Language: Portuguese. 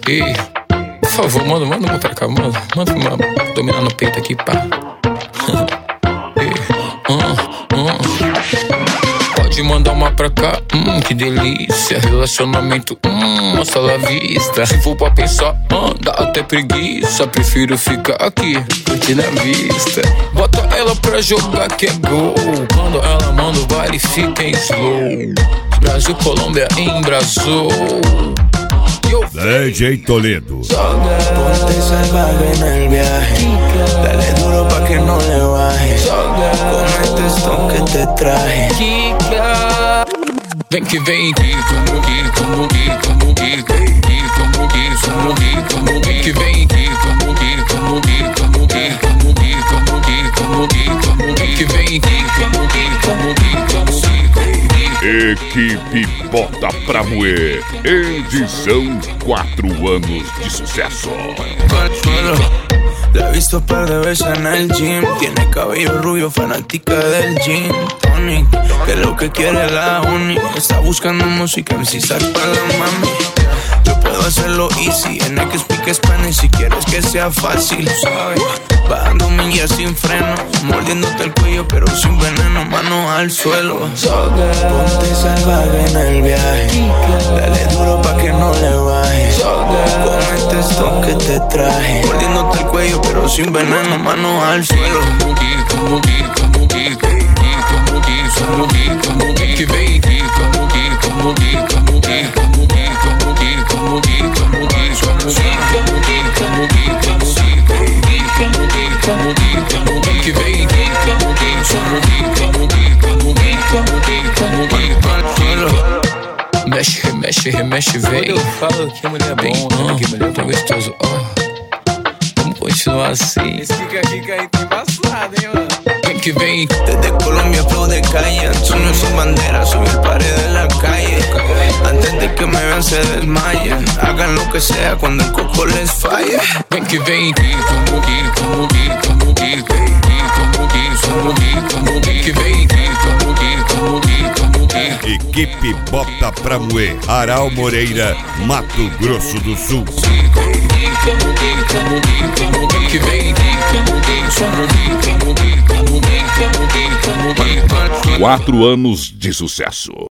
E, por favor, manda uma pra cá, manda uma dominar no peito aqui, pá. Pode mandar uma pra cá, que delícia. Relacionamento, nossa la vista. Se for pra pensar, dá até preguiça. Prefiro ficar aqui, curtindo a vista. Bota ela pra jogar que é gol. Quando ela manda o baile fica em slow. Brasil, Colômbia, embrasou. DJ Toledo. Ponte salvaje en el viaje. Dale duro pa' que no le baje. Con este stone que te traje. Vem que vem. Vem que vem. Equipe Bota Pra Moer, edição 4 anos de sucesso. La he visto un par de veces en el gym. Tiene cabello rubio, fanática del gin tonic. Que es lo que quiere la uni. Está buscando música, MC sac para la mami. Yo puedo hacerlo easy, en el que speak Spanish. Si quieres que sea fácil, ¿sabes? Bajando millas sin freno, mordiéndote el cuello pero sin veneno, mano al suelo. Ponte salvaje en el viaje. Dale duro pa' que no le baje. Con este stone que te traje, mordiéndote el cuello pero sin veneno, mano al suelo. Remexe, vem. Quando eu falo que a mulher é bom, que mulher é tá gostoso, vamos continuar assim. Esse fica aí tá embaçado, hein, mano. Vem que vem. Desde Colombia, flow de calle. Antonio sin bandera, subir pared de la calle. Antes de que me vean se desmayen. Hagan lo que sea cuando el coco les falle. Vem que vem. Equipe Bota Pra Moer, Aral Moreira, Mato Grosso do Sul. 4 anos de sucesso.